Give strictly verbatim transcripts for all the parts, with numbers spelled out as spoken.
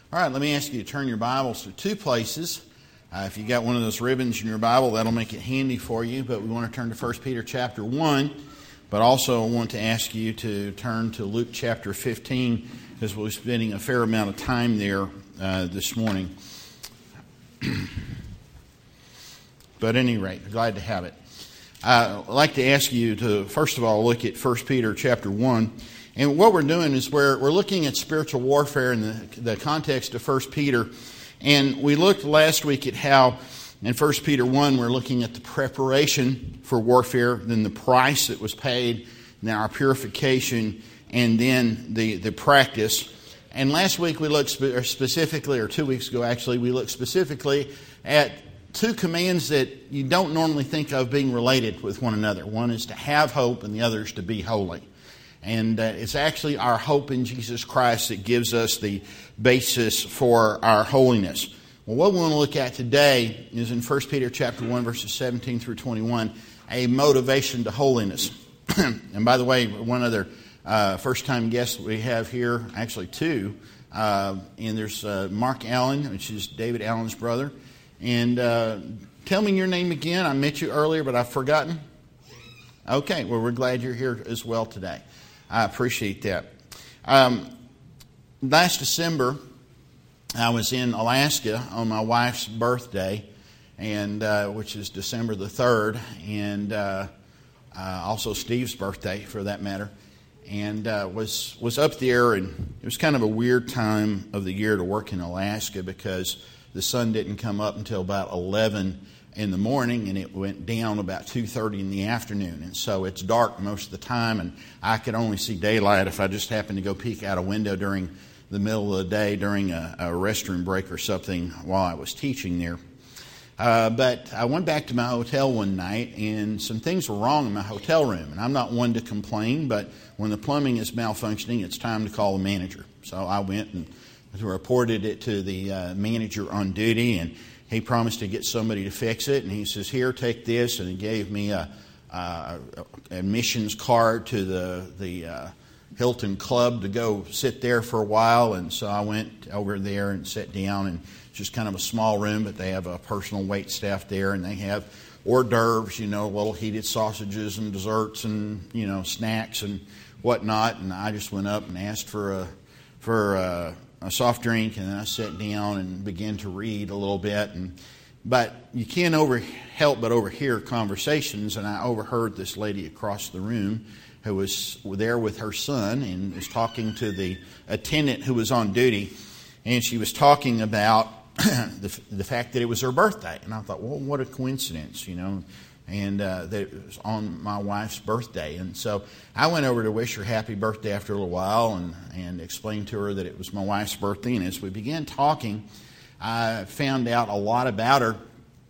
All right, let me ask you to turn your Bibles to two places. Uh, if you got one of those ribbons in your Bible, that'll make it handy for you. But we want to turn to First Peter chapter one. But also I want to ask you to turn to Luke chapter fifteen, because we'll be spending a fair amount of time there uh, this morning. But at any rate, glad to have it. Uh, I'd like to ask you to, first of all, look at First Peter chapter one. And what we're doing is we're, we're looking at spiritual warfare in the, the context of First Peter. And we looked last week at how in First Peter one we're looking at the preparation for warfare, then the price that was paid, now our purification, and then the, the practice. And last week we looked spe- specifically, or two weeks ago actually, we looked specifically at two commands that you don't normally think of being related with one another. One is to have hope and the other is to be holy. And uh, it's actually our hope in Jesus Christ that gives us the basis for our holiness. Well, what we want to look at today is in First Peter chapter one, verses seventeen through twenty-one, a motivation to holiness. And by the way, one other uh, first-time guest we have here, actually two, uh, and there's uh, Mark Allen, which is David Allen's brother. And uh, tell me your name again. I met you earlier, but I've forgotten. Okay, well, we're glad you're here as well today. I appreciate that. Um, last December, I was in Alaska on my wife's birthday, and uh, which is December the third, and uh, uh, also Steve's birthday, for that matter. And uh, was was up there, and it was kind of a weird time of the year to work in Alaska because the sun didn't come up until about eleven in the morning, and it went down about two thirty in the afternoon. And so it's dark most of the time, and I could only see daylight if I just happened to go peek out a window during the middle of the day during a, a restroom break or something while I was teaching there. Uh, but I went back to my hotel one night, and some things were wrong in my hotel room. And I'm not one to complain, but when the plumbing is malfunctioning, it's time to call the manager. So I went and reported it to the uh, manager on duty, and he promised to get somebody to fix it. And he says, here, take this. And he gave me a, a, a admissions card to the, the uh, Hilton Club to go sit there for a while. And so I went over there and sat down. And it's just kind of a small room, but they have a personal wait staff there. And they have hors d'oeuvres, you know, little heated sausages and desserts and, you know, snacks and whatnot. And I just went up and asked for a, for a, a soft drink, and then I sat down and began to read a little bit. And but you can't over help but overhear conversations, and I overheard this lady across the room who was there with her son and was talking to the attendant who was on duty, and she was talking about the, the fact that it was her birthday. And I thought, well, what a coincidence, you know, and uh, that it was on my wife's birthday. And so I went over to wish her happy birthday after a little while and, and explained to her that it was my wife's birthday. And as we began talking, I found out a lot about her.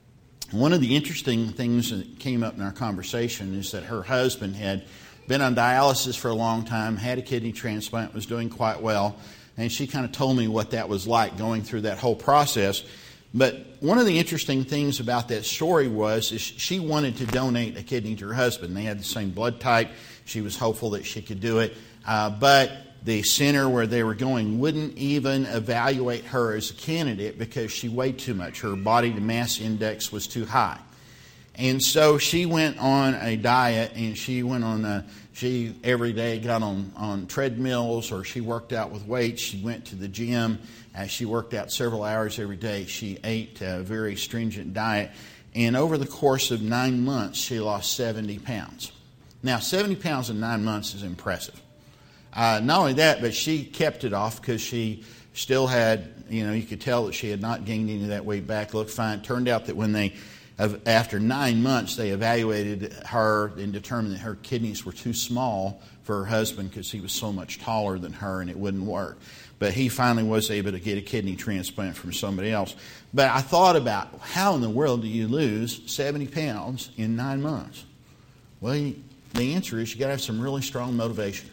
One of the interesting things that came up in our conversation is that her husband had been on dialysis for a long time, had a kidney transplant, was doing quite well. And she kind of told me what that was like going through that whole process. But one of the interesting things about that story was is she wanted to donate a kidney to her husband. They had the same blood type. She was hopeful that she could do it. Uh, but the center where they were going wouldn't even evaluate her as a candidate because she weighed too much. Her body to mass index was too high. And so she went on a diet, and she went on a, she every day got on, on treadmills, or she worked out with weights. She went to the gym. Uh, she worked out several hours every day. She ate a very stringent diet. And over the course of nine months, she lost seventy pounds. Now, seventy pounds in nine months is impressive. Uh, not only that, but she kept it off because she still had, you know, you could tell that she had not gained any of that weight back, looked fine. It turned out that when they, after nine months, they evaluated her and determined that her kidneys were too small for her husband because he was so much taller than her and it wouldn't work. But he finally was able to get a kidney transplant from somebody else. But I thought about, how in the world do you lose seventy pounds in nine months? Well, the answer is you got to have some really strong motivation.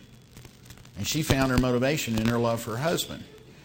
And she found her motivation in her love for her husband.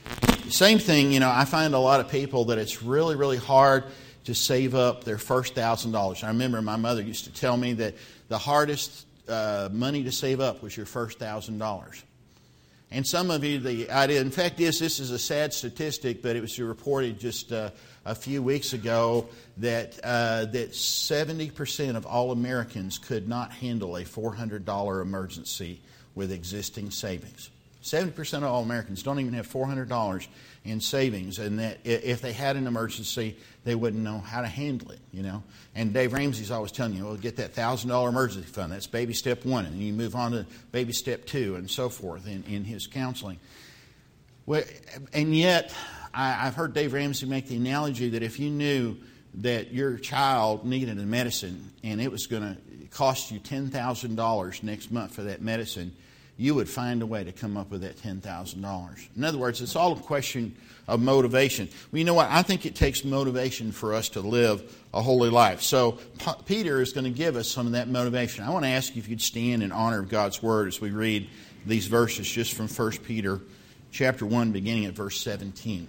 Same thing, you know, I find a lot of people that it's really, really hard to save up their first one thousand dollars. I remember my mother used to tell me that the hardest uh, money to save up was your first one thousand dollars. And some of you, the idea, in fact, this, this is a sad statistic, but it was reported just uh, a few weeks ago that uh, that seventy percent of all Americans could not handle a four hundred dollars emergency with existing savings. seventy percent of all Americans don't even have four hundred dollars in savings, and that if they had an emergency, they wouldn't know how to handle it, you know. And Dave Ramsey's always telling you, well, get that one thousand dollars emergency fund. That's baby step one, and then you move on to baby step two, and so forth in, in his counseling. Well, and yet, I, I've heard Dave Ramsey make the analogy that if you knew that your child needed a medicine and it was going to cost you ten thousand dollars next month for that medicine, you would find a way to come up with that ten thousand dollars. In other words, it's all a question of motivation. Well, you know what? I think it takes motivation for us to live a holy life. So P- Peter is going to give us some of that motivation. I want to ask you if you'd stand in honor of God's Word as we read these verses just from First Peter chapter one, beginning at verse seventeen.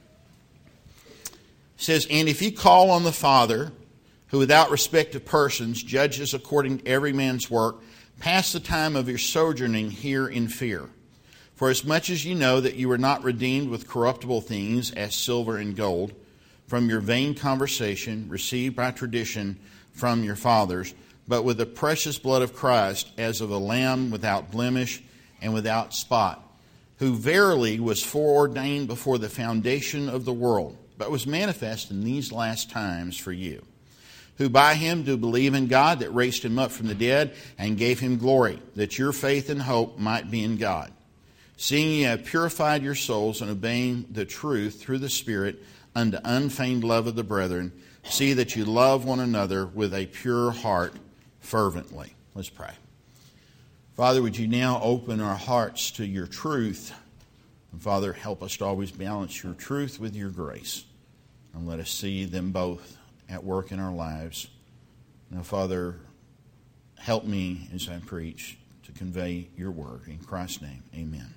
It says, "And if you call on the Father, who without respect of persons judges according to every man's work, pass the time of your sojourning here in fear. For as much as you know that you were not redeemed with corruptible things as silver and gold, from your vain conversation received by tradition from your fathers, but with the precious blood of Christ, as of a lamb without blemish and without spot, who verily was foreordained before the foundation of the world, but was manifest in these last times for you, who by him do believe in God that raised him up from the dead and gave him glory, that your faith and hope might be in God. Seeing ye have purified your souls in obeying the truth through the Spirit unto unfeigned love of the brethren, see that you love one another with a pure heart fervently." Let's pray. Father, would you now open our hearts to your truth? And Father, help us to always balance your truth with your grace. And let us see them both at work in our lives. Now, Father, help me as I preach to convey your word. In Christ's name, amen.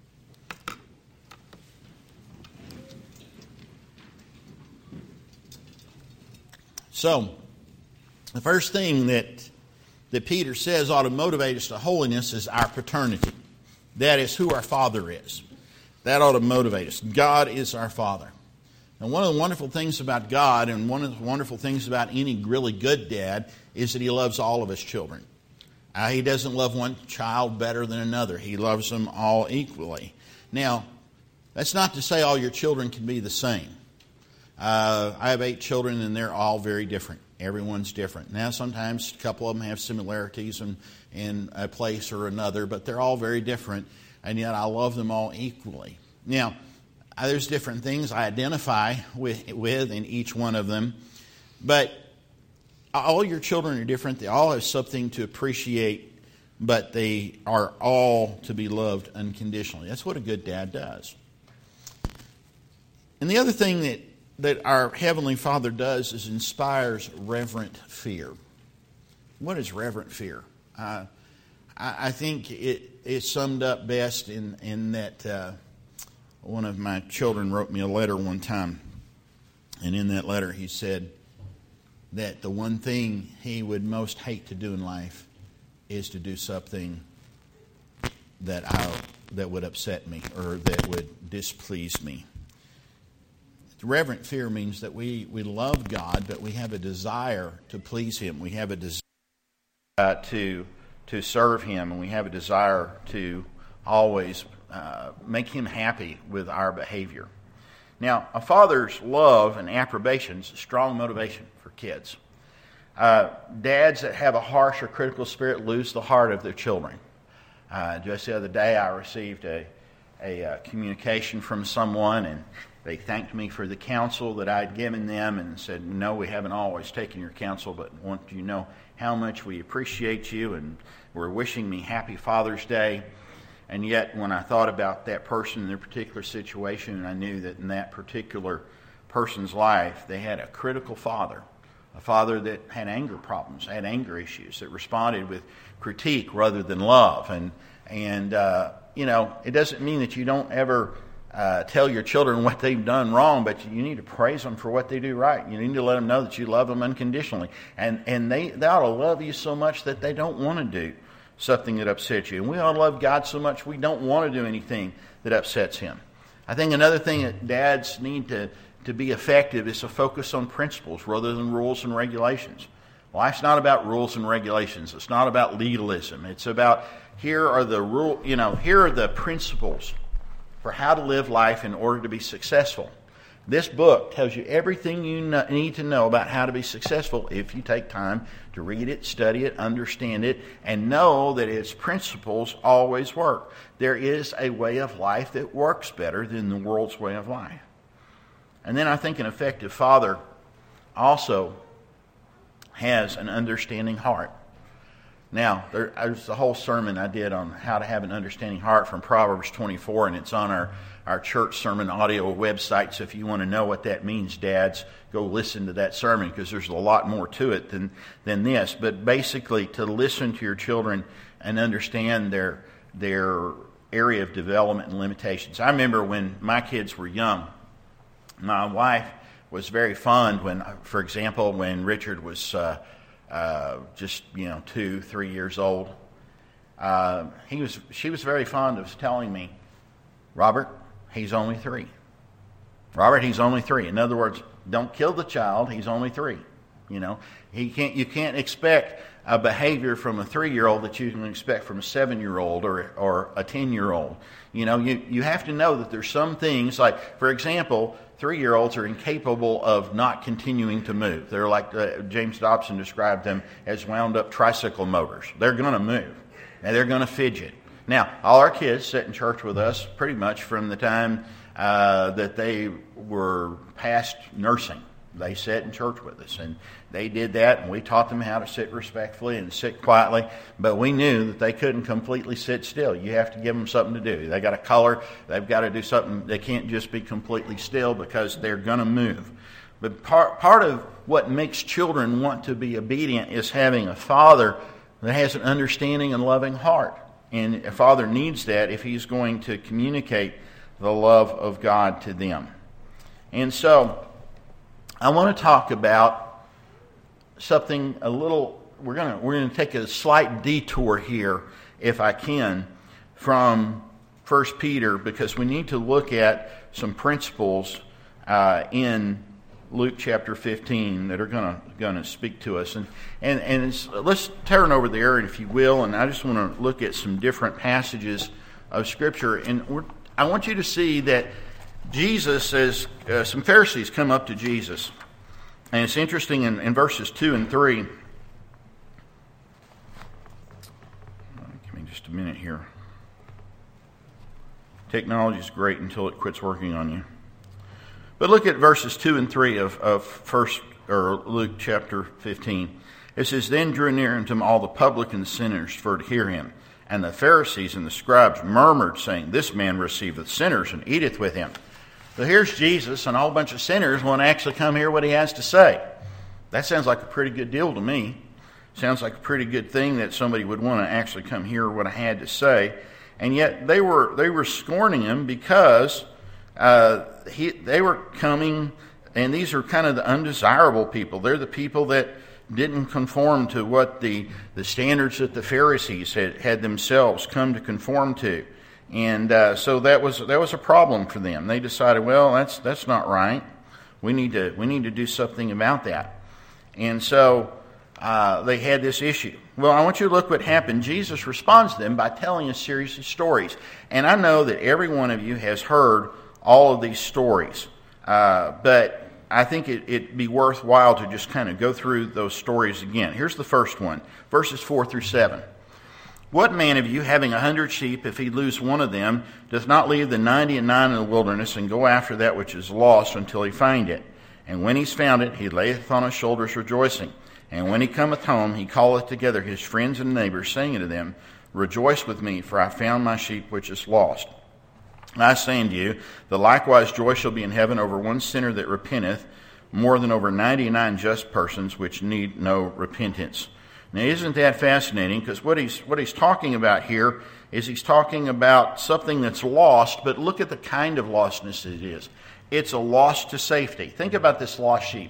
So, the first thing that, that Peter says ought to motivate us to holiness is our paternity. That is who our Father is. That ought to motivate us. God is our Father. And one of the wonderful things about God, and one of the wonderful things about any really good dad, is that he loves all of his children. Uh, he doesn't love one child better than another. He loves them all equally. Now, that's not to say all your children can be the same. Uh, I have eight children, and they're all very different. Everyone's different. Now, sometimes a couple of them have similarities in, in a place or another, but they're all very different, and yet I love them all equally. Now, there's different things I identify with, with in each one of them, but all your children are different. They all have something to appreciate, but they are all to be loved unconditionally. That's what a good dad does. And the other thing that, that our Heavenly Father does is inspires reverent fear. What is reverent fear? Uh, I, I think it is summed up best in, in that uh, one of my children wrote me a letter one time, and in that letter he said that the one thing he would most hate to do in life is to do something that I that would upset me or that would displease me. Reverent fear means that we, we love God, but we have a desire to please Him. We have a desire uh, to to serve Him, and we have a desire to always uh, make Him happy with our behavior. Now, a father's love and approbation is a strong motivation for kids. Uh, dads that have a harsh or critical spirit lose the heart of their children. Uh, just the other day, I received a, a, a communication from someone, and they thanked me for the counsel that I'd given them and said, "No, we haven't always taken your counsel, but want you to know how much we appreciate you, and we're wishing me happy Father's Day." And yet, when I thought about that person in their particular situation, and I knew that in that particular person's life, they had a critical father, a father that had anger problems, had anger issues, that responded with critique rather than love. And, and uh, you know, it doesn't mean that you don't ever Uh, tell your children what they've done wrong, but you need to praise them for what they do right. You need to let them know that you love them unconditionally. And and they, they ought to love you so much that they don't want to do something that upsets you. And we all love God so much we don't want to do anything that upsets him. I think another thing that dads need to, to be effective is to focus on principles rather than rules and regulations. Life's not about rules and regulations. It's not about legalism. It's about here are the rule, you know, here are the principles for how to live life in order to be successful. This book tells you everything you need to know about how to be successful if you take time to read it, study it, understand it, and know that its principles always work. There is a way of life that works better than the world's way of life. And then I think an effective father also has an understanding heart. Now, there, there's a whole sermon I did on how to have an understanding heart from Proverbs twenty-four, and it's on our, our church sermon audio website. So if you want to know what that means, dads, go listen to that sermon, because there's a lot more to it than, than this. But basically, to listen to your children and understand their, their area of development and limitations. I remember when my kids were young, my wife was very fond when, for example, when Richard was uh, uh, just, you know, two, three years old. Uh, he was, she was very fond of telling me, Robert, he's only three. Robert, he's only three. In other words, don't kill the child. He's only three. You know, he can't. You can't expect a behavior from a three-year-old that you can expect from a seven-year-old or or a ten-year-old. You know, you you have to know that there's some things, like, for example, three-year-olds are incapable of not continuing to move. They're like, uh, James Dobson described them as wound-up tricycle motors. They're going to move, and they're going to fidget. Now, all our kids sit in church with us pretty much from the time uh, that they were past nursing. They sat in church with us, and they did that, and we taught them how to sit respectfully and sit quietly, but we knew that they couldn't completely sit still. You have to give them something to do. They got to color. They've got to do something. They can't just be completely still because they're going to move. But part, part of what makes children want to be obedient is having a father that has an understanding and loving heart. And a father needs that if he's going to communicate the love of God to them. And so I want to talk about something a little, we're going to we're going to take a slight detour here, if I can, from First Peter, because we need to look at some principles uh, in Luke chapter fifteen that are going to going to speak to us. And and and it's, let's turn over there, if you will, and I just want to look at some different passages of Scripture. And we're, I want you to see that Jesus says, uh, some Pharisees come up to Jesus. And it's interesting in, in verses two and three. Give me just a minute here. Technology is great until it quits working on you. But look at verses two and three of, of first or Luke chapter fifteen. It says, Then drew near unto him all the publicans and sinners for to hear him. And the Pharisees and the scribes murmured, saying, This man receiveth sinners and eateth with him. So here's Jesus, and a whole bunch of sinners want to actually come hear what he has to say. That sounds like a pretty good deal to me. Sounds like a pretty good thing that somebody would want to actually come hear what I had to say. And yet they were they were scorning him because uh, he, they were coming, and these are kind of the undesirable people. They're the people that didn't conform to what the, the standards that the Pharisees had, had themselves come to conform to. And uh, so that was that was a problem for them. They decided, well, that's that's not right. We need to we need to do something about that. And so uh, they had this issue. Well, I want you to look what happened. Jesus responds to them by telling a series of stories. And I know that every one of you has heard all of these stories, uh, but I think it, it'd be worthwhile to just kind of go through those stories again. Here's the first one, verses four through seven. What man of you, having a hundred sheep, if he lose one of them, doth not leave the ninety and nine in the wilderness, and go after that which is lost until he find it? And when he's found it, he layeth on his shoulders rejoicing. And when he cometh home, he calleth together his friends and neighbors, saying to them, Rejoice with me, for I found my sheep which is lost. And I say unto you, that likewise joy shall be in heaven over one sinner that repenteth, more than over ninety-nine just persons which need no repentance. Now, isn't that fascinating? Because what he's what he's talking about here is he's talking about something that's lost, but look at the kind of lostness it is. It's a loss to safety. Think about this lost sheep.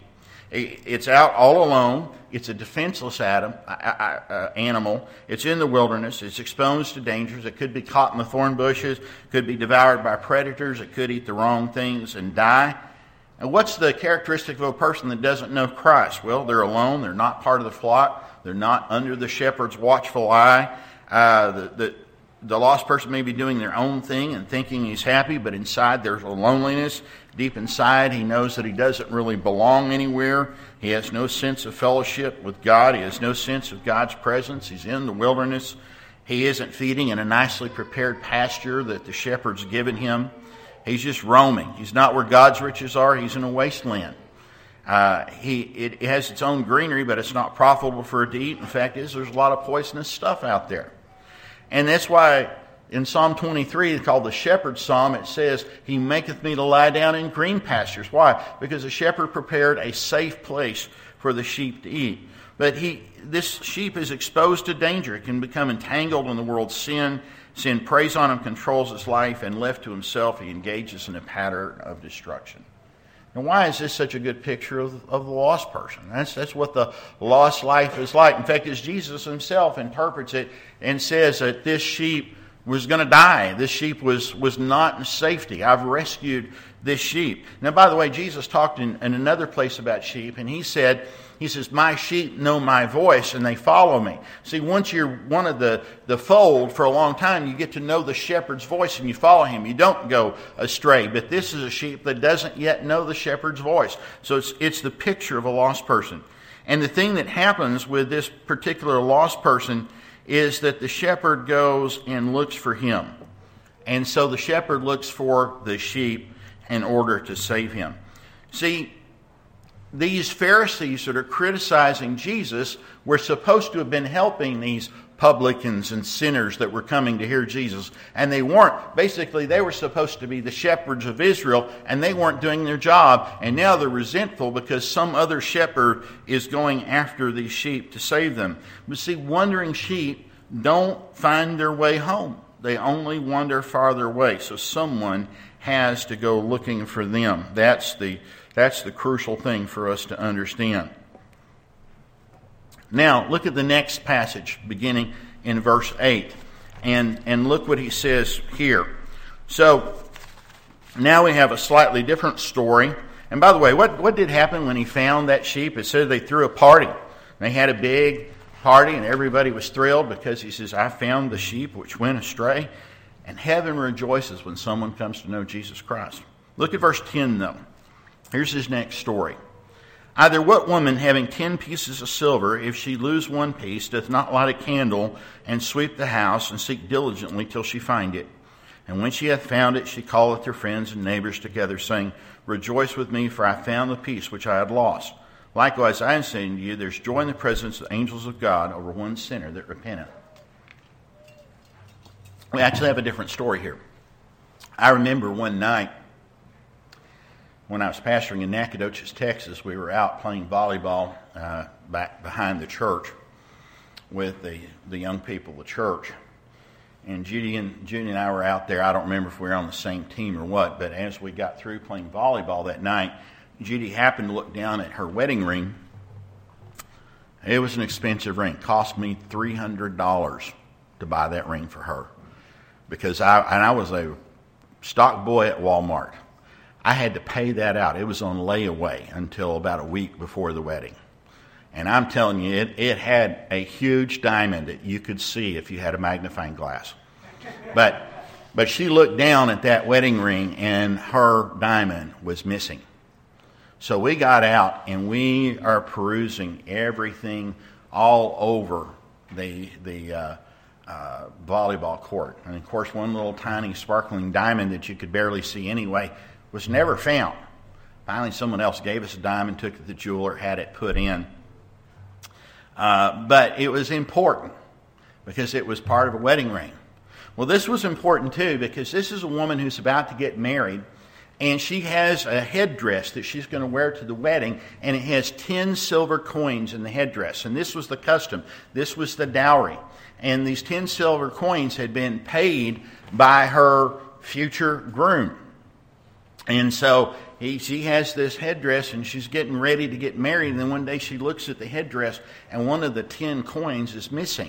It's out all alone. It's a defenseless atom, uh, animal. It's in the wilderness. It's exposed to dangers. It could be caught in the thorn bushes, could be devoured by predators. It could eat the wrong things and die. And what's the characteristic of a person that doesn't know Christ? Well, they're alone. They're not part of the flock. They're not under the shepherd's watchful eye. Uh, the, the, the lost person may be doing their own thing and thinking he's happy, but inside there's a loneliness. Deep inside, he knows that he doesn't really belong anywhere. He has no sense of fellowship with God. He has no sense of God's presence. He's in the wilderness. He isn't feeding in a nicely prepared pasture that the shepherd's given him. He's just roaming. He's not where God's riches are. He's in a wasteland. Uh, he it has its own greenery, but it's not profitable for it to eat. In fact, is there's a lot of poisonous stuff out there. And that's why in Psalm twenty-three, called the Shepherd's Psalm, it says, He maketh me to lie down in green pastures. Why? Because the shepherd prepared a safe place for the sheep to eat. But he, this sheep is exposed to danger. It can become entangled in the world's sin. Sin preys on him, controls his life, and left to himself, he engages in a pattern of destruction. Now, why is this such a good picture of, of the lost person? That's, that's what the lost life is like. In fact, as Jesus himself interprets it and says that this sheep was going to die. This sheep was, was not in safety. I've rescued this sheep. Now, by the way, Jesus talked in, in another place about sheep, and he said, He says, my sheep know my voice and they follow me. See, once you're one of the, the fold for a long time, you get to know the shepherd's voice and you follow him. You don't go astray. But this is a sheep that doesn't yet know the shepherd's voice. So it's, it's the picture of a lost person. And the thing that happens with this particular lost person is that the shepherd goes and looks for him. And so the shepherd looks for the sheep in order to save him. See, these Pharisees that are criticizing Jesus were supposed to have been helping these publicans and sinners that were coming to hear Jesus, and they weren't. Basically, they were supposed to be the shepherds of Israel, and they weren't doing their job, and now they're resentful because some other shepherd is going after these sheep to save them. But see, wandering sheep don't find their way home. They only wander farther away, so someone has to go looking for them. That's the That's the crucial thing for us to understand. Now, look at the next passage, beginning in verse eight. And, and look what he says here. So, now we have a slightly different story. And by the way, what, what did happen when he found that sheep? It said they threw a party. They had a big party, and everybody was thrilled because he says, I found the sheep which went astray. And heaven rejoices when someone comes to know Jesus Christ. Look at verse ten, though. Here's his next story. Either what woman having ten pieces of silver, if she lose one piece, doth not light a candle and sweep the house and seek diligently till she find it? And when she hath found it, she calleth her friends and neighbors together, saying, Rejoice with me, for I found the piece which I had lost. Likewise, I am saying to you, there's joy in the presence of the angels of God over one sinner that repenteth. We actually have a different story here. I remember one night, when I was pastoring in Nacogdoches, Texas, we were out playing volleyball uh, back behind the church with the, the young people of the church. And Judy and Judy and I were out there. I don't remember if we were on the same team or what, but as we got through playing volleyball that night, Judy happened to look down at her wedding ring. It was an expensive ring. It cost me three hundred dollars to buy that ring for her. Because I, and I was a stock boy at Walmart. I had to pay that out. It was on layaway until about a week before the wedding. And I'm telling you, it, it had a huge diamond that you could see if you had a magnifying glass. But but she looked down at that wedding ring and her diamond was missing. So we got out and we are perusing everything all over the the uh, uh, volleyball court. And of course, one little tiny sparkling diamond that you could barely see anyway was never found. Finally, someone else gave us a diamond, took it to the jeweler, had it put in. Uh, but it was important because it was part of a wedding ring. Well, this was important too because this is a woman who's about to get married, and she has a headdress that she's going to wear to the wedding, and it has ten silver coins in the headdress. And this was the custom. This was the dowry. And these ten silver coins had been paid by her future groom. And so he, she has this headdress and she's getting ready to get married. And then one day she looks at the headdress and one of the ten coins is missing.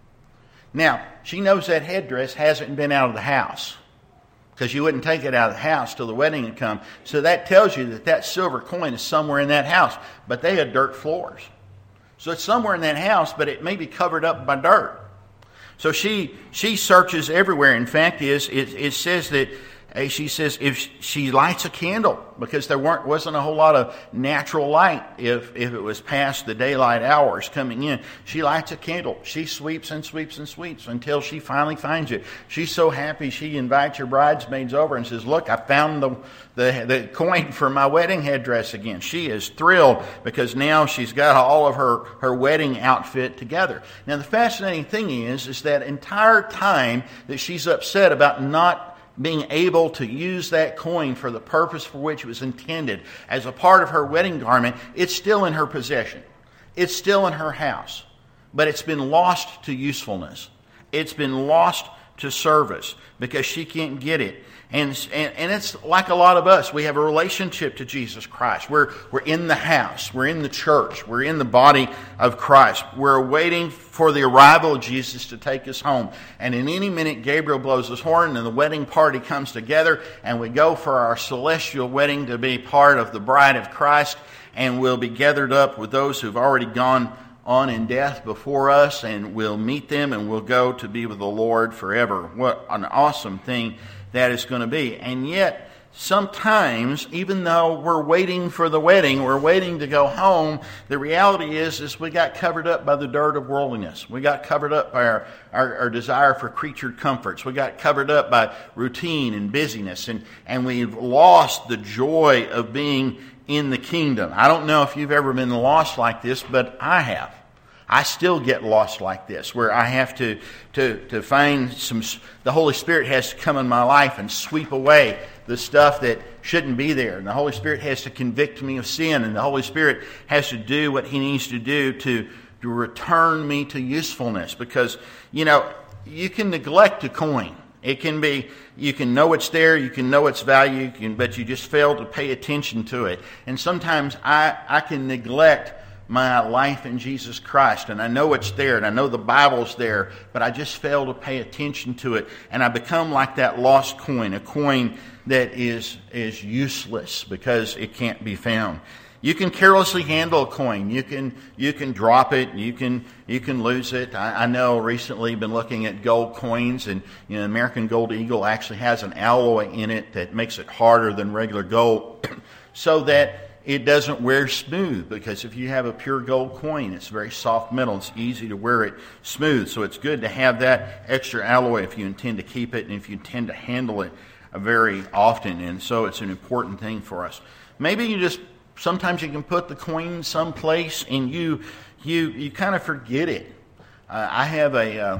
Now, she knows that headdress hasn't been out of the house, because you wouldn't take it out of the house till the wedding had come. So that tells you that that silver coin is somewhere in that house. But they had dirt floors. So it's somewhere in that house, but it may be covered up by dirt. So she she searches everywhere. In fact, is it, it says that uh, she says if she lights a candle, because there weren't wasn't a whole lot of natural light if if it was past the daylight hours coming in. She lights a candle. She sweeps and sweeps and sweeps until she finally finds it. She's so happy she invites her bridesmaids over and says, "Look, I found the the, the coin for my wedding headdress again." She is thrilled because now she's got all of her, her wedding outfit together. Now the fascinating thing is, is that entire time that she's upset about not being able to use that coin for the purpose for which it was intended as a part of her wedding garment, it's still in her possession. It's still in her house. But it's been lost to usefulness. It's been lost to service because she can't get it. And, and, and it's like a lot of us. We have a relationship to Jesus Christ. We're, we're in the house. We're in the church. We're in the body of Christ. We're waiting for the arrival of Jesus to take us home. And in any minute, Gabriel blows his horn and the wedding party comes together and we go for our celestial wedding to be part of the bride of Christ, and we'll be gathered up with those who've already gone on in death before us, and we'll meet them and we'll go to be with the Lord forever. What an awesome thing that is going to be. And yet, sometimes, even though we're waiting for the wedding, we're waiting to go home, the reality is, is we got covered up by the dirt of worldliness. We got covered up by our, our, our desire for creature comforts. We got covered up by routine and busyness, and, and we've lost the joy of being in the kingdom. I don't know if you've ever been lost like this, but I have. I still get lost like this, where I have to, to, to find some, the Holy Spirit has to come in my life and sweep away the stuff that shouldn't be there. And the Holy Spirit has to convict me of sin, and the Holy Spirit has to do what He needs to do to, to return me to usefulness. Because, you know, you can neglect a coin. It can be, you can know it's there, you can know its value, you can, but you just fail to pay attention to it. And sometimes I, I can neglect my life in Jesus Christ, and I know it's there, and I know the Bible's there, but I just fail to pay attention to it, and I become like that lost coin, a coin that is is useless because it can't be found. You can carelessly handle a coin. You can you can drop it. You can you can lose it. I, I know recently been looking at gold coins, and you know, American Gold Eagle actually has an alloy in it that makes it harder than regular gold, so that it doesn't wear smooth. Because if you have a pure gold coin, it's very soft metal. It's easy to wear it smooth. So it's good to have that extra alloy if you intend to keep it and if you intend to handle it very often. And so it's an important thing for us. Maybe you just sometimes you can put the coin someplace and you you you kind of forget it. Uh, I have a, uh,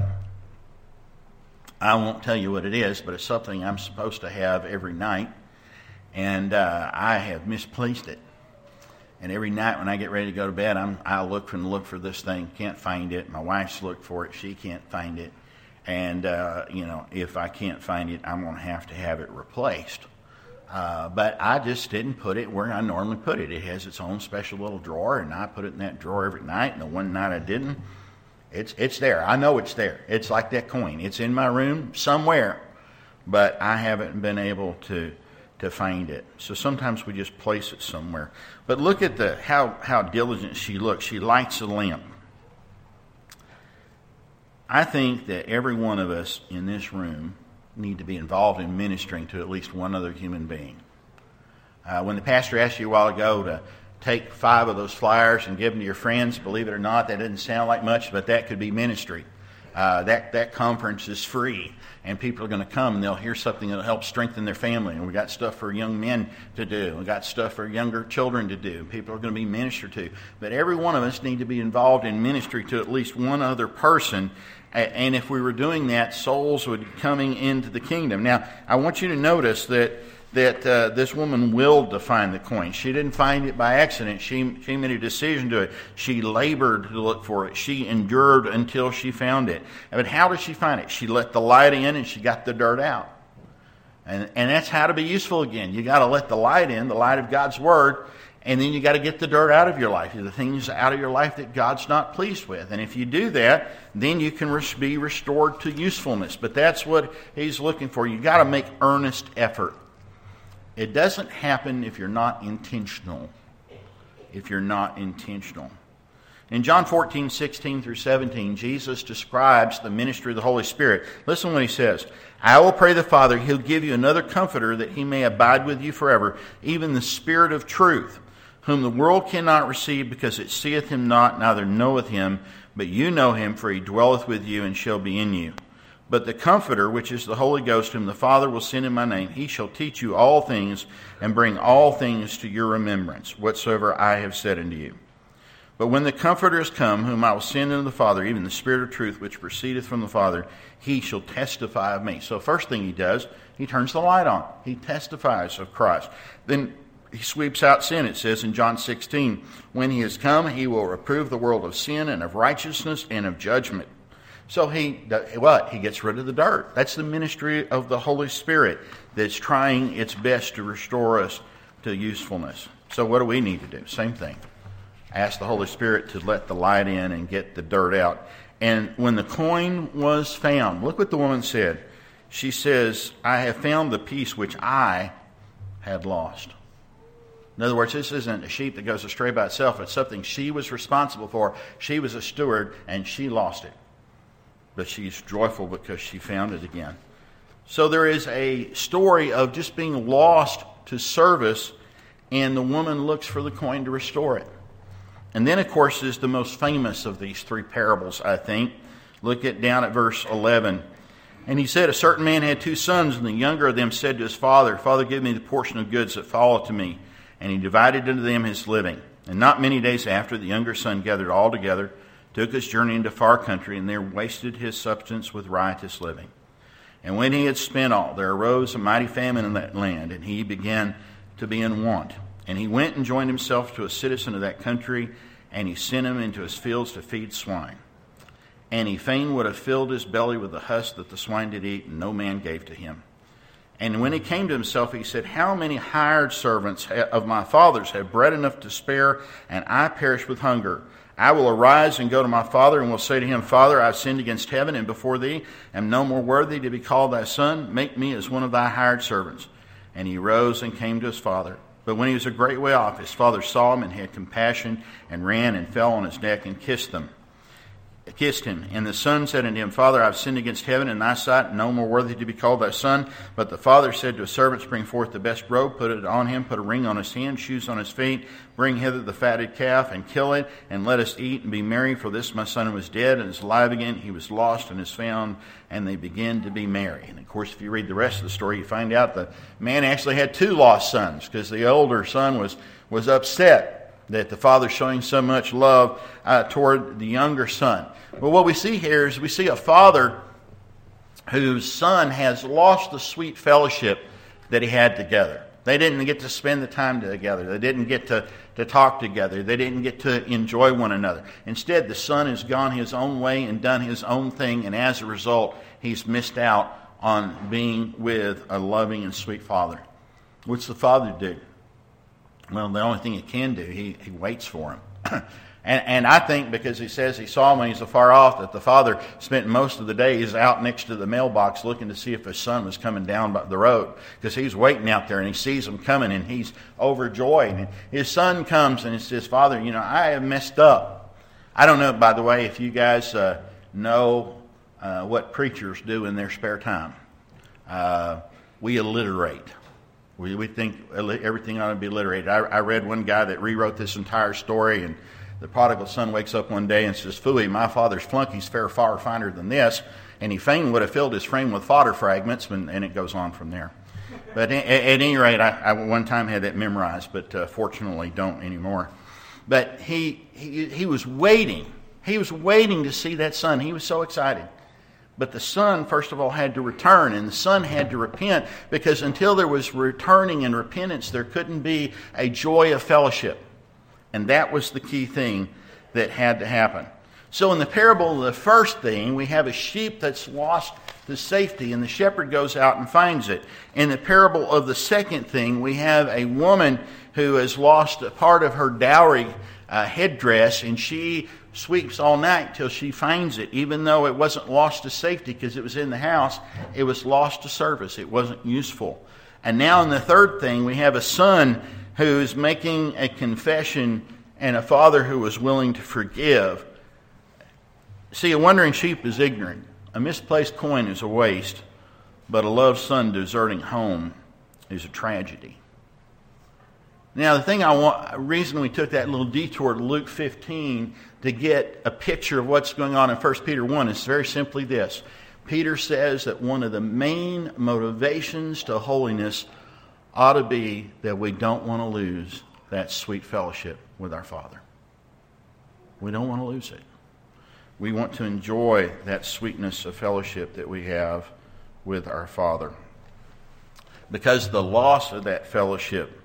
I won't tell you what it is, but it's something I'm supposed to have every night, and uh, I have misplaced it. And every night when I get ready to go to bed, I'm, I look and look for this thing, can't find it. My wife's looked for it, she can't find it. And, uh, you know, if I can't find it, I'm going to have to have it replaced. Uh, but I just didn't put it where I normally put it. It has its own special little drawer, and I put it in that drawer every night. And the one night I didn't, it's it's there. I know it's there. It's like that coin. It's in my room somewhere, but I haven't been able to to find it. So sometimes we just place it somewhere. But look at the how how diligent she looks. She lights a lamp. I think that every one of us in this room need to be involved in ministering to at least one other human being. Uh, when the pastor asked you a while ago to take five of those flyers and give them to your friends, believe it or not, that doesn't sound like much, but that could be ministry. Uh, that, that conference is free, and people are going to come and they'll hear something that will help strengthen their family. And we got stuff for young men to do. We got stuff for younger children to do. People are going to be ministered to. But every one of us need to be involved in ministry to at least one other person. And if we were doing that, souls would be coming into the kingdom. Now, I want you to notice that that uh, this woman willed to find the coin. She didn't find it by accident. She, she made a decision to it. She labored to look for it. She endured until she found it. But how did she find it? She let the light in and she got the dirt out. And, and that's how to be useful again. You got to let the light in, the light of God's Word, and then you got to get the dirt out of your life, the things out of your life that God's not pleased with. And if you do that, then you can res- be restored to usefulness. But that's what he's looking for. You got to make earnest effort. It doesn't happen if you're not intentional. If you're not intentional. In John fourteen, sixteen through seventeen, Jesus describes the ministry of the Holy Spirit. Listen what he says. I will pray the Father, he'll give you another comforter that he may abide with you forever, even the Spirit of truth, whom the world cannot receive because it seeth him not, neither knoweth him, but you know him, for he dwelleth with you and shall be in you. But the Comforter, which is the Holy Ghost, whom the Father will send in my name, he shall teach you all things and bring all things to your remembrance, whatsoever I have said unto you. But when the Comforter is come, whom I will send unto the Father, even the Spirit of truth, which proceedeth from the Father, he shall testify of me. So first thing he does, he turns the light on. He testifies of Christ. Then he sweeps out sin. It says in John sixteen, when he is come, he will reprove the world of sin and of righteousness and of judgment. So he, what? He gets rid of the dirt. That's the ministry of the Holy Spirit that's trying its best to restore us to usefulness. So what do we need to do? Same thing. Ask the Holy Spirit to let the light in and get the dirt out. And when the coin was found, look what the woman said. She says, I have found the piece which I had lost. In other words, this isn't a sheep that goes astray by itself. It's something she was responsible for. She was a steward, and she lost it. But she's joyful because she found it again. So there is a story of just being lost to service, and the woman looks for the coin to restore it. And then, of course, is the most famous of these three parables, I think. Look at down at verse eleven. And he said, a certain man had two sons, and the younger of them said to his father, Father, give me the portion of goods that fall to me. And he divided unto them his living. And not many days after, the younger son gathered all together, took his journey into far country, and there wasted his substance with riotous living. And when he had spent all, there arose a mighty famine in that land, and he began to be in want. And he went and joined himself to a citizen of that country, and he sent him into his fields to feed swine. And he fain would have filled his belly with the husk that the swine did eat, and no man gave to him. And when he came to himself, he said, how many hired servants of my father's have bread enough to spare, and I perish with hunger? I will arise and go to my father, and will say to him, Father, I have sinned against heaven and before thee, am no more worthy to be called thy son. Make me as one of thy hired servants. And he rose and came to his father. But when he was a great way off, his father saw him and had compassion, and ran and fell on his neck and kissed them. Kissed him. And the son said unto him, Father, I have sinned against heaven and thy sight, no more worthy to be called thy son. But the father said to his servants, Bring forth the best robe, put it on him, put a ring on his hand, shoes on his feet, bring hither the fatted calf, and kill it, and let us eat and be merry. For this my son was dead and is alive again. He was lost and is found. And they begin to be merry. And of course, if you read the rest of the story, you find out the man actually had two lost sons, because the older son was, was upset that the father's showing so much love uh, toward the younger son. But what we see here is we see a father whose son has lost the sweet fellowship that he had together. They didn't get to spend the time together. They didn't get to, to talk together. They didn't get to enjoy one another. Instead, the son has gone his own way and done his own thing, and as a result, he's missed out on being with a loving and sweet father. What's the father do? Well, the only thing he can do, he, he waits for him. and, and I think because he says he saw him when he's afar off, that the father spent most of the days out next to the mailbox looking to see if his son was coming down the road. Because he's waiting out there and he sees him coming and he's overjoyed. And his son comes and he says, Father, you know, I have messed up. I don't know, by the way, if you guys uh, know uh, what preachers do in their spare time. Uh, we alliterate. We, we think everything ought to be alliterated. I, I read one guy that rewrote this entire story, and the prodigal son wakes up one day and says, Phooey, my father's flunkies fare far finer than this. And he fain would have filled his frame with fodder fragments, and, and it goes on from there. But at, at any rate, I, I one time had that memorized, but uh, fortunately don't anymore. But he, he he was waiting. He was waiting to see that son. He was so excited. But the son, first of all, had to return, and the son had to repent, because until there was returning and repentance, there couldn't be a joy of fellowship. And that was the key thing that had to happen. So in the parable of the first thing, we have a sheep that's lost to safety, and the shepherd goes out and finds it. In the parable of the second thing, we have a woman who has lost a part of her dowry uh, headdress, and she sweeps all night till she finds it, even though it wasn't lost to safety because it was in the house. It was lost to service. It wasn't useful. And now in the third thing, we have a son who's making a confession and a father who was willing to forgive. See, a wandering sheep is ignorant. A misplaced coin is a waste, but a loved son deserting home is a tragedy. Now, the thing I want, the reason we took that little detour to Luke fifteen to get a picture of what's going on in First Peter one is very simply this. Peter says that one of the main motivations to holiness ought to be that we don't want to lose that sweet fellowship with our Father. We don't want to lose it. We want to enjoy that sweetness of fellowship that we have with our Father. Because the loss of that fellowship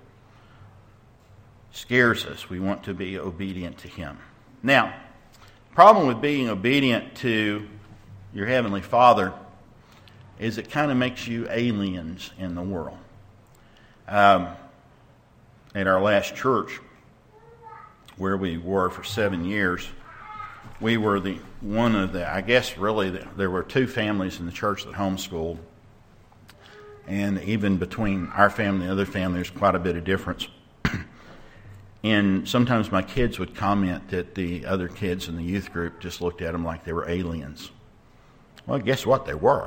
scares us, we want to be obedient to Him. Now, the problem with being obedient to your Heavenly Father is it kind of makes you aliens in the world. Um, at our last church, where we were for seven years, we were the one of the, I guess really, the, there were two families in the church that homeschooled. And even between our family and the other family, there's quite a bit of difference. And sometimes my kids would comment that the other kids in the youth group just looked at them like they were aliens. Well, guess what? They were.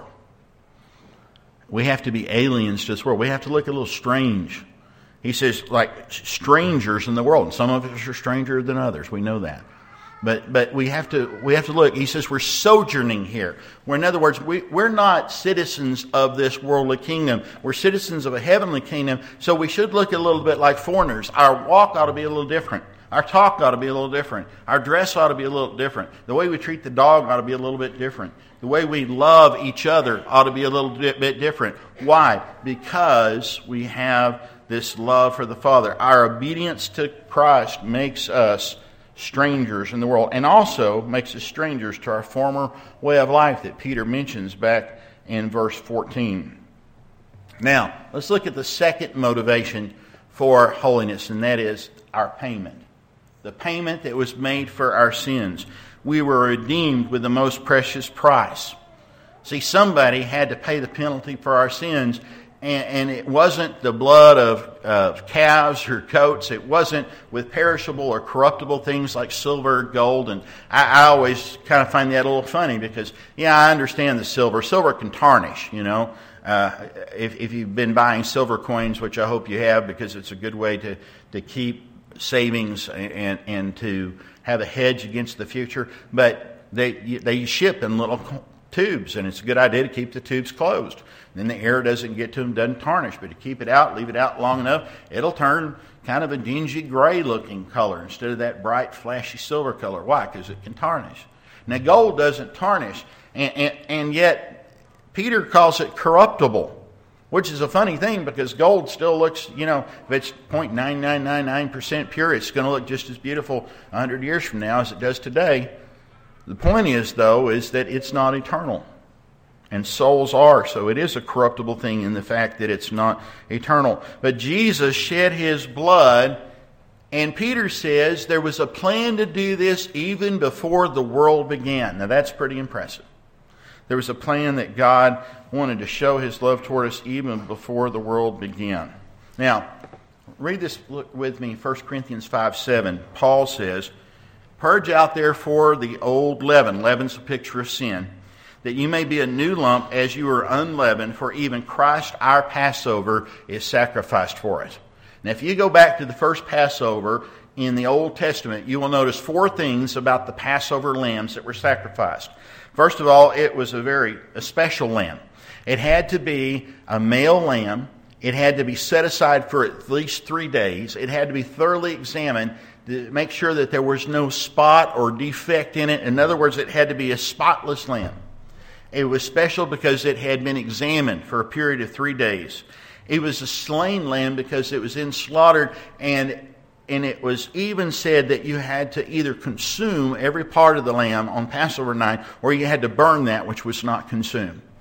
We have to be aliens to this world. We have to look a little strange. He says, like strangers in the world. And some of us are stranger than others. We know that. But but we have to we have to look. He says we're sojourning here. We're, in other words, we, we're not citizens of this worldly kingdom. We're citizens of a heavenly kingdom. So we should look a little bit like foreigners. Our walk ought to be a little different. Our talk ought to be a little different. Our dress ought to be a little different. The way we treat the dog ought to be a little bit different. The way we love each other ought to be a little bit different. Why? Because we have this love for the Father. Our obedience to Christ makes us strangers in the world, and also makes us strangers to our former way of life that Peter mentions back in verse fourteen. Now, let's look at the second motivation for holiness, and that is our payment. The payment that was made for our sins. We were redeemed with the most precious price. See, somebody had to pay the penalty for our sins, and, and it wasn't the blood of, of calves or goats. It wasn't with perishable or corruptible things like silver or gold. And I, I always kind of find that a little funny because, yeah, I understand the silver. Silver can tarnish, you know. Uh, if, if you've been buying silver coins, which I hope you have, because it's a good way to, to keep savings and, and, and to have a hedge against the future. But they they ship in little tubes, and it's a good idea to keep the tubes closed. Then the air doesn't get to them, doesn't tarnish. But to keep it out, leave it out long enough, it'll turn kind of a dingy gray-looking color instead of that bright, flashy silver color. Why? Because it can tarnish. Now, gold doesn't tarnish, and, and, and yet Peter calls it corruptible, which is a funny thing because gold still looks, you know, if it's zero point nine nine nine nine percent pure, it's going to look just as beautiful one hundred years from now as it does today. The point is, though, is that it's not eternal. And souls are, so it is a corruptible thing in the fact that it's not eternal. But Jesus shed His blood, and Peter says there was a plan to do this even before the world began. Now that's pretty impressive. There was a plan that God wanted to show His love toward us even before the world began. Now, read this with me, First Corinthians five seven. Paul says, "Purge out therefore the old leaven." Leaven's a picture of sin. "That you may be a new lump as you are unleavened, for even Christ our Passover is sacrificed for it." Now, if you go back to the first Passover in the Old Testament, you will notice four things about the Passover lambs that were sacrificed. First of all, it was a very a special lamb. It had to be a male lamb. It had to be set aside for at least three days. It had to be thoroughly examined to make sure that there was no spot or defect in it. In other words, it had to be a spotless lamb. It was special because it had been examined for a period of three days. It was a slain lamb because it was in slaughtered, and and it was even said that you had to either consume every part of the lamb on Passover night, or you had to burn that which was not consumed.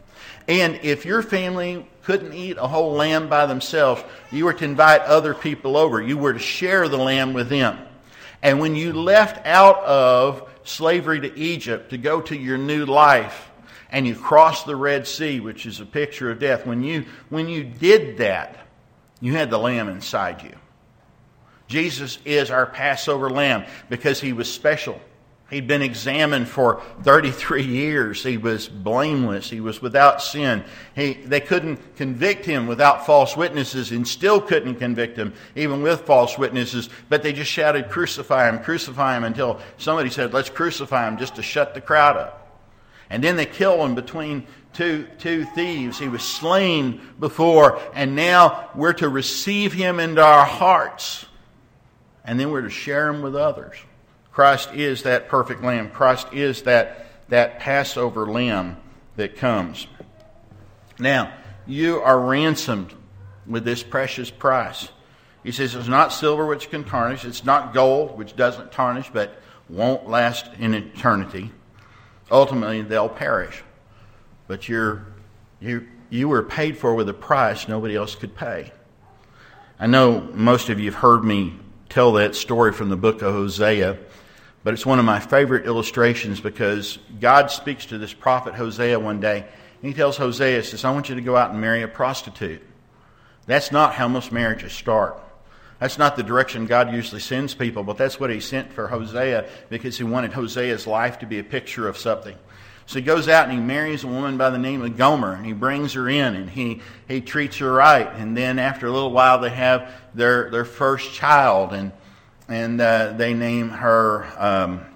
And if your family couldn't eat a whole lamb by themselves, you were to invite other people over. You were to share the lamb with them. And when you left out of slavery to Egypt to go to your new life, and you crossed the Red Sea, which is a picture of death, when you, when you did that, you had the lamb inside you. Jesus is our Passover lamb because he was special. He'd been examined for thirty-three years. He was blameless. He was without sin. He, they couldn't convict him without false witnesses, and still couldn't convict him even with false witnesses. But they just shouted, "Crucify him, crucify him," until somebody said, "Let's crucify him," just to shut the crowd up. And then they killed him between two, two thieves. He was slain before, and now we're to receive him into our hearts. And then we're to share him with others. Christ is that perfect lamb. Christ is that, that Passover lamb that comes. Now, you are ransomed with this precious price. He says it's not silver which can tarnish. It's not gold which doesn't tarnish but won't last in eternity. Ultimately, they'll perish. But you're, you, you were paid for with a price nobody else could pay. I know most of you have heard me tell that story from the book of Hosea. But it's one of my favorite illustrations because God speaks to this prophet Hosea one day. And he tells Hosea, he says, "I want you to go out and marry a prostitute." That's not how most marriages start. That's not the direction God usually sends people. But that's what he sent for Hosea because he wanted Hosea's life to be a picture of something. So he goes out and he marries a woman by the name of Gomer. And he brings her in and he, he treats her right. And then after a little while they have their, their first child. And And uh, they name her um,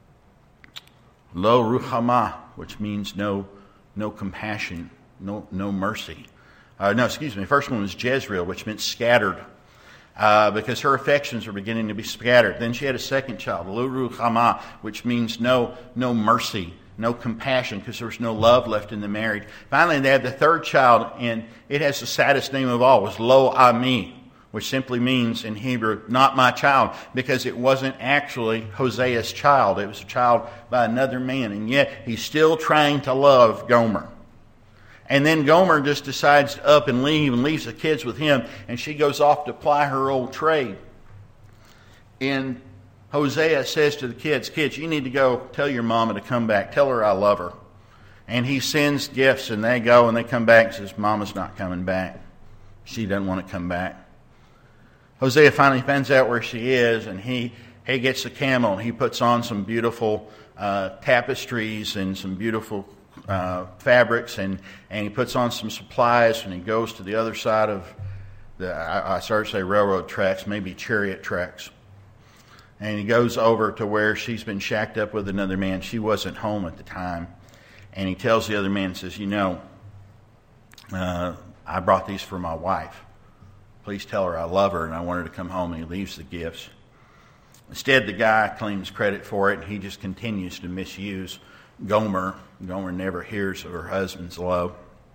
Lo Ruhamah, which means no, no compassion, no, no mercy. Uh, no, excuse me. The first one was Jezreel, which meant scattered, uh, because her affections were beginning to be scattered. Then she had a second child, Lo Ruhamah, which means no, no mercy, no compassion, because there was no love left in the marriage. Finally, they had the third child, and it has the saddest name of all. It was Lo Ami, which simply means in Hebrew, "not my child," because it wasn't actually Hosea's child. It was a child by another man, and yet he's still trying to love Gomer. And then Gomer just decides to up and leave and leaves the kids with him, and she goes off to ply her old trade. And Hosea says to the kids, "Kids, you need to go tell your mama to come back. Tell her I love her." And he sends gifts, and they go, and they come back and says, "Mama's not coming back. She doesn't want to come back." Hosea finally finds out where she is, and he, he gets the camel, and he puts on some beautiful uh, tapestries and some beautiful uh, fabrics, and, and he puts on some supplies, and he goes to the other side of the, I, I started to say railroad tracks, maybe chariot tracks. And he goes over to where she's been shacked up with another man. She wasn't home at the time. And he tells the other man, says, "You know, uh, I brought these for my wife. Please tell her I love her and I want her to come home." And he leaves the gifts. Instead, the guy claims credit for it, and he just continues to misuse Gomer. Gomer never hears of her husband's love.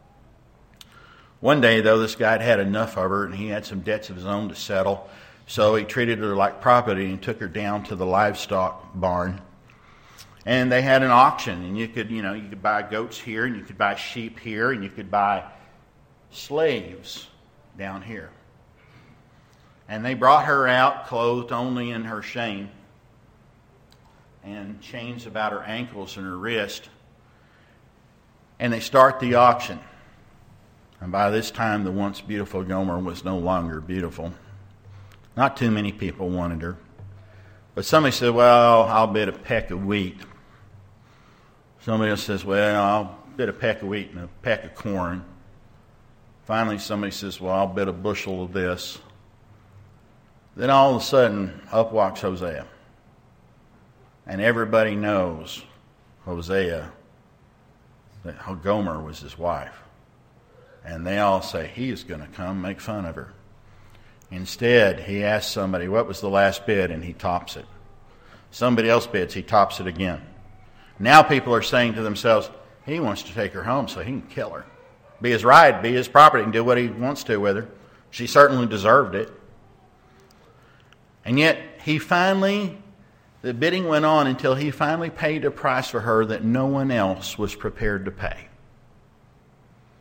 One day, though, this guy had had enough of her, and he had some debts of his own to settle. So he treated her like property and took her down to the livestock barn. And they had an auction, and you could, you know, you could buy goats here, and you could buy sheep here, and you could buy slaves down here. And they brought her out, clothed only in her shame, and chains about her ankles and her wrist. And they start the auction. And by this time, the once beautiful Gomer was no longer beautiful. Not too many people wanted her. But somebody said, "Well, I'll bid a peck of wheat." Somebody else says, "Well, I'll bid a peck of wheat and a peck of corn." Finally, somebody says, "Well, I'll bid a bushel of this." Then all of a sudden, up walks Hosea. And everybody knows Hosea, that Gomer was his wife. And they all say, he is going to come make fun of her. Instead, he asks somebody, "What was the last bid?" And he tops it. Somebody else bids, he tops it again. Now people are saying to themselves, he wants to take her home so he can kill her. Be his right, be his property, and do what he wants to with her. She certainly deserved it. And yet, he finally, the bidding went on until he finally paid a price for her that no one else was prepared to pay.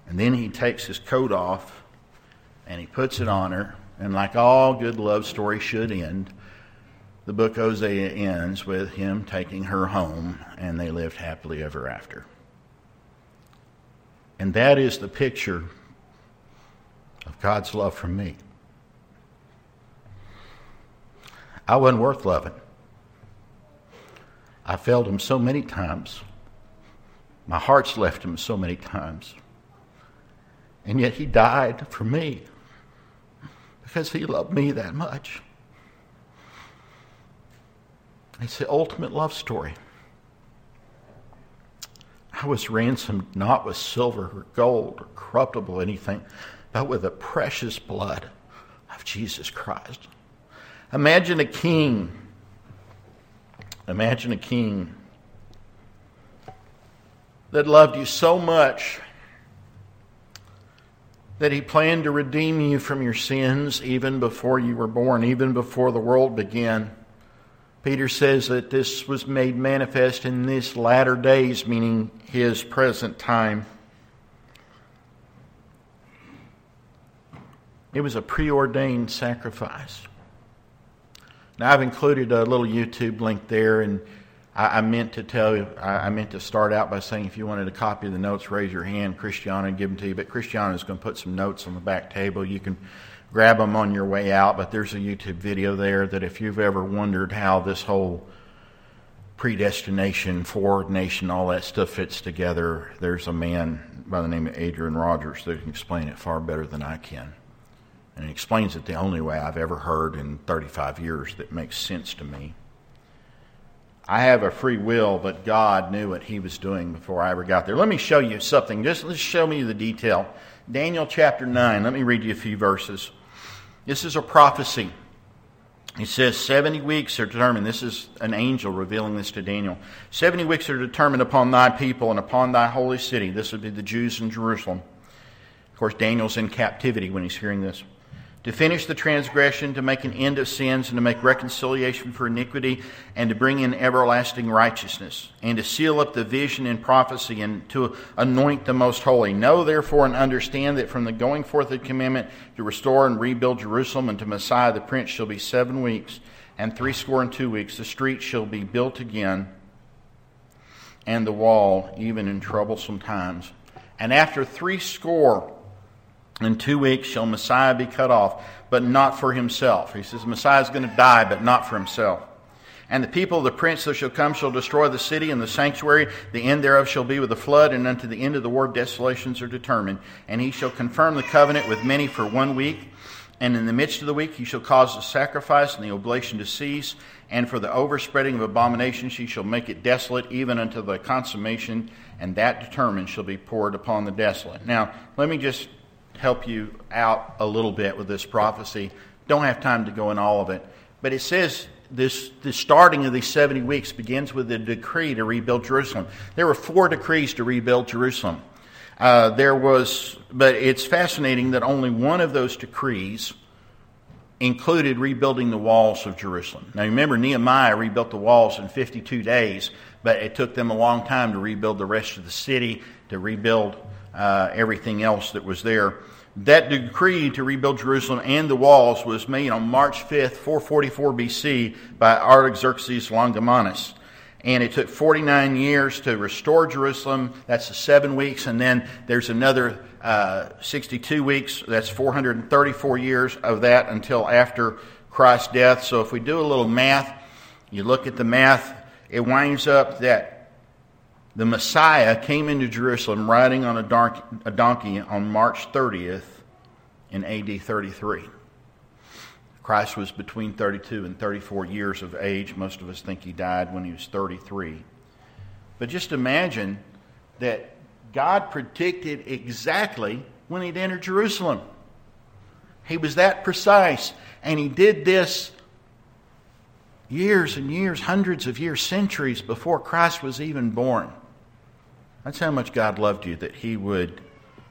And then he takes his coat off and he puts it on her. And like all good love stories should end, the book Hosea ends with him taking her home, and they lived happily ever after. And that is the picture of God's love for me. I wasn't worth loving. I failed him so many times. My heart's left him so many times. And yet he died for me because he loved me that much. It's the ultimate love story. I was ransomed not with silver or gold or corruptible anything, but with the precious blood of Jesus Christ. Imagine a king. Imagine a king that loved you so much that he planned to redeem you from your sins even before you were born, even before the world began. Peter says that this was made manifest in these latter days, meaning his present time. It was a preordained sacrifice. Now, I've included a little YouTube link there, and I, I meant to tell you, I, I meant to start out by saying if you wanted a copy of the notes, raise your hand. Christiana and give them to you. But Christiana is going to put some notes on the back table. You can grab them on your way out, but there's a YouTube video there that if you've ever wondered how this whole predestination, foreordination, all that stuff fits together, there's a man by the name of Adrian Rogers that can explain it far better than I can. And he explains it the only way I've ever heard in thirty-five years that makes sense to me. I have a free will, but God knew what he was doing before I ever got there. Let me show you something. Just let's show me the detail. Daniel chapter nine. Let me read you a few verses. This is a prophecy. It says seventy weeks are determined. This is an angel revealing this to Daniel. seventy weeks are determined upon thy people and upon thy holy city. This would be the Jews in Jerusalem. Of course, Daniel's in captivity when he's hearing this. To finish the transgression, to make an end of sins, and to make reconciliation for iniquity, and to bring in everlasting righteousness, and to seal up the vision and prophecy, and to anoint the most holy. Know therefore and understand that from the going forth of the commandment to restore and rebuild Jerusalem unto Messiah the Prince shall be seven weeks, and threescore and two weeks. The street shall be built again, and the wall even in troublesome times. And after threescore in two weeks shall Messiah be cut off, but not for himself. He says Messiah is going to die, but not for himself. And the people of the prince that shall come shall destroy the city and the sanctuary. The end thereof shall be with a flood, and unto the end of the war desolations are determined. And he shall confirm the covenant with many for one week. And in the midst of the week he shall cause the sacrifice and the oblation to cease. And for the overspreading of abominations he shall make it desolate, even unto the consummation. And that determined shall be poured upon the desolate. Now, let me just help you out a little bit with this prophecy. Don't have time to go in all of it. But it says this, the starting of these seventy weeks begins with a decree to rebuild Jerusalem. There were four decrees to rebuild Jerusalem. Uh, there was, but it's fascinating that only one of those decrees included rebuilding the walls of Jerusalem. Now remember, Nehemiah rebuilt the walls in fifty-two days, but it took them a long time to rebuild the rest of the city, to rebuild uh, everything else that was there. That decree to rebuild Jerusalem and the walls was made on March fifth, four forty-four B C by Artaxerxes Longimanus. And it took forty-nine years to restore Jerusalem. That's the seven weeks. And then there's another uh, sixty-two weeks. That's four hundred thirty-four years of that until after Christ's death. So if we do a little math, you look at the math, it winds up that the Messiah came into Jerusalem riding on a, dark, a donkey on March thirtieth in A D thirty-three. Christ was between thirty-two and thirty-four years of age. Most of us think he died when he was thirty-three. But just imagine that God predicted exactly when he'd enter Jerusalem. He was that precise. And he did this years and years, hundreds of years, centuries before Christ was even born. That's how much God loved you, that he would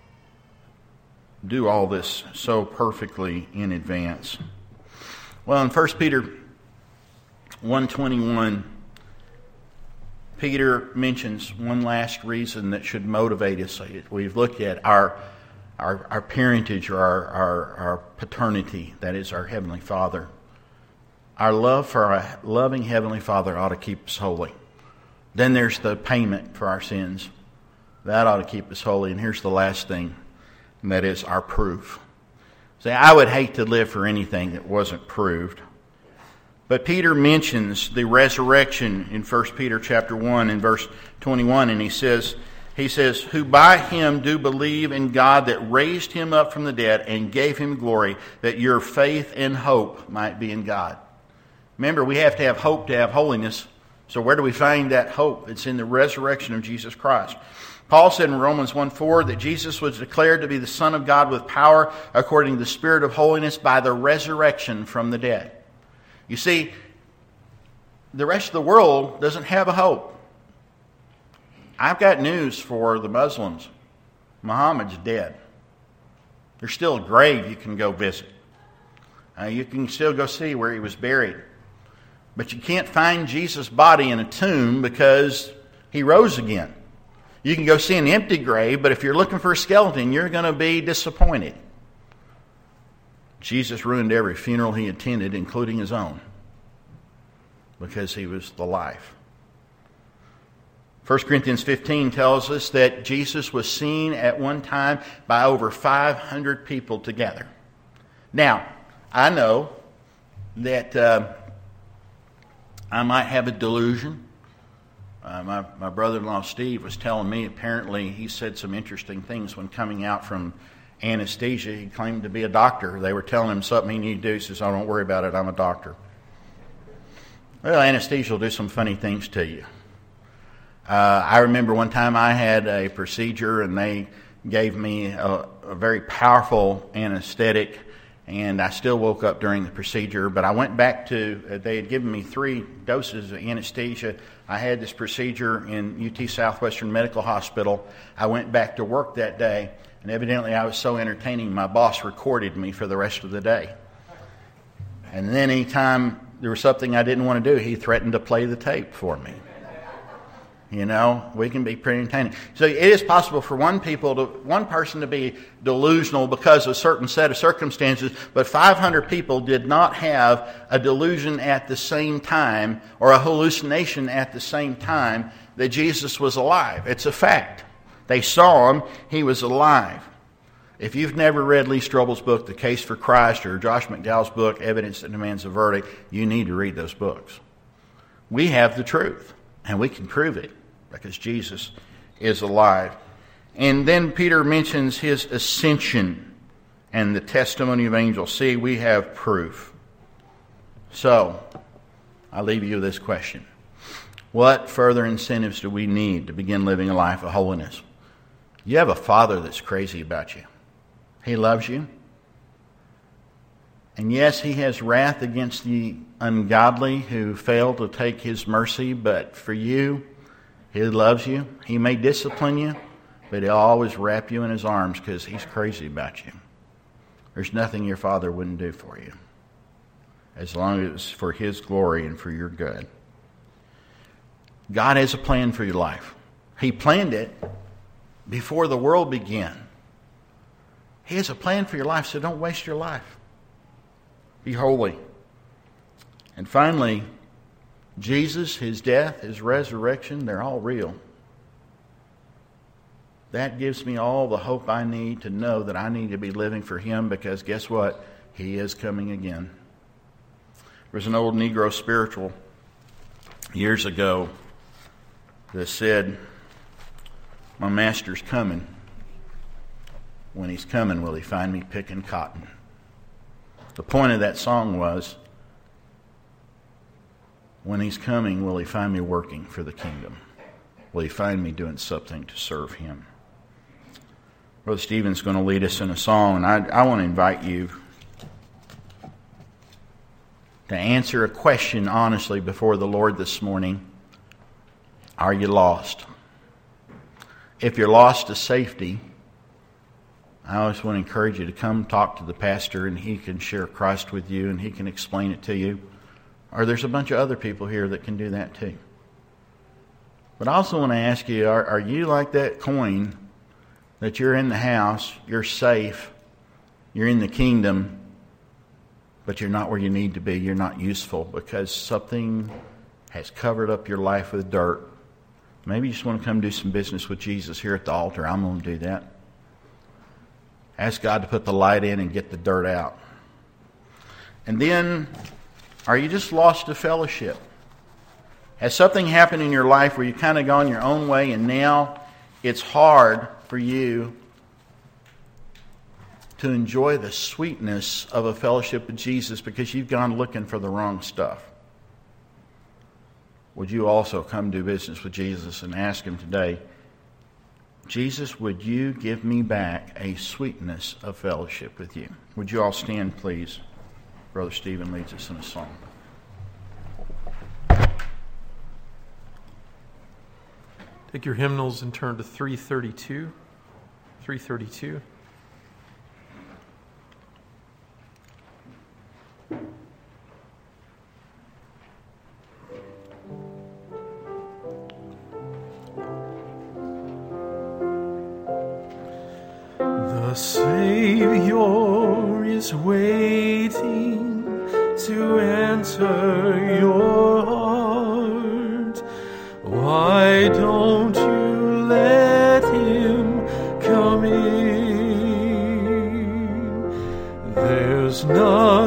do all this so perfectly in advance. Well, in First Peter one twenty-one, Peter mentions one last reason that should motivate us. We've looked at our our, our parentage or our, our, our paternity, that is our Heavenly Father. Our love for our loving Heavenly Father ought to keep us holy. Then there's the payment for our sins. That ought to keep us holy. And here's the last thing, and that is our proof. See, I would hate to live for anything that wasn't proved. But Peter mentions the resurrection in First Peter chapter one and verse twenty-one, and he says, he says, who by him do believe in God that raised him up from the dead and gave him glory, that your faith and hope might be in God. Remember, we have to have hope to have holiness. So where do we find that hope? It's in the resurrection of Jesus Christ. Paul said in Romans one four that Jesus was declared to be the Son of God with power according to the Spirit of holiness by the resurrection from the dead. You see, the rest of the world doesn't have a hope. I've got news for the Muslims. Muhammad's dead. There's still a grave you can go visit. Uh, you can still go see where he was buried. But you can't find Jesus' body in a tomb because he rose again. You can go see an empty grave, but if you're looking for a skeleton, you're going to be disappointed. Jesus ruined every funeral he attended, including his own, because he was the life. First Corinthians fifteen tells us that Jesus was seen at one time by over five hundred people together. Now, I know that uh, I might have a delusion. Uh, my, my brother-in-law Steve was telling me, apparently he said some interesting things when coming out from anesthesia. He claimed to be a doctor. They were telling him something he needed to do. He says, oh, don't worry about it, I'm a doctor. Well, anesthesia will do some funny things to you. Uh, I remember one time I had a procedure and they gave me a, a very powerful anesthetic, and I still woke up during the procedure. But I went back to, uh, they had given me three doses of anesthesia. I had this procedure in U T Southwestern Medical Hospital. I went back to work that day, and evidently I was so entertaining, my boss recorded me for the rest of the day. And then anytime there was something I didn't want to do, he threatened to play the tape for me. You know, we can be pretty entertaining. So it is possible for one people to, one person to be delusional because of a certain set of circumstances, but five hundred people did not have a delusion at the same time or a hallucination at the same time that Jesus was alive. It's a fact. They saw him. He was alive. If you've never read Lee Strobel's book, The Case for Christ, or Josh McDowell's book, Evidence That Demands a Verdict, you need to read those books. We have the truth, and we can prove it because Jesus is alive. And then Peter mentions his ascension and the testimony of angels. See, we have proof. So, I leave you with this question. What further incentives do we need to begin living a life of holiness? You have a Father that's crazy about you. He loves you. And yes, he has wrath against the ungodly who fail to take his mercy, but for you, he loves you. He may discipline you, but he'll always wrap you in his arms because he's crazy about you. There's nothing your Father wouldn't do for you, as long as it's for his glory and for your good. God has a plan for your life. He planned it before the world began. He has a plan for your life, so don't waste your life. Be holy. And finally, Jesus, his death, his resurrection, they're all real. That gives me all the hope I need to know that I need to be living for him, because guess what? He is coming again. There was an old Negro spiritual years ago that said, my master's coming. When he's coming, will he find me picking cotton? The point of that song was, when he's coming, will he find me working for the kingdom? Will he find me doing something to serve him? Brother Stephen's going to lead us in a song, and I, I want to invite you to answer a question honestly before the Lord this morning. Are you lost? If you're lost to safety, I always want to encourage you to come talk to the pastor, and he can share Christ with you, and he can explain it to you. Or there's a bunch of other people here that can do that too. But I also want to ask you, are, are you like that coin that you're in the house, you're safe, you're in the kingdom, but you're not where you need to be, you're not useful because something has covered up your life with dirt? Maybe you just want to come do some business with Jesus here at the altar. I'm going to do that. Ask God to put the light in and get the dirt out. And then, are you just lost to fellowship? Has something happened in your life where you've kind of gone your own way and now it's hard for you to enjoy the sweetness of a fellowship with Jesus because you've gone looking for the wrong stuff? Would you also come do business with Jesus and ask Him today, Jesus, would you give me back a sweetness of fellowship with you? Would you all stand, please? Brother Stephen leads us in a song. Take your hymnals and turn to three thirty-two. three thirty-two. The Savior is waiting to enter your heart. Why don't you let Him come in? There's nothing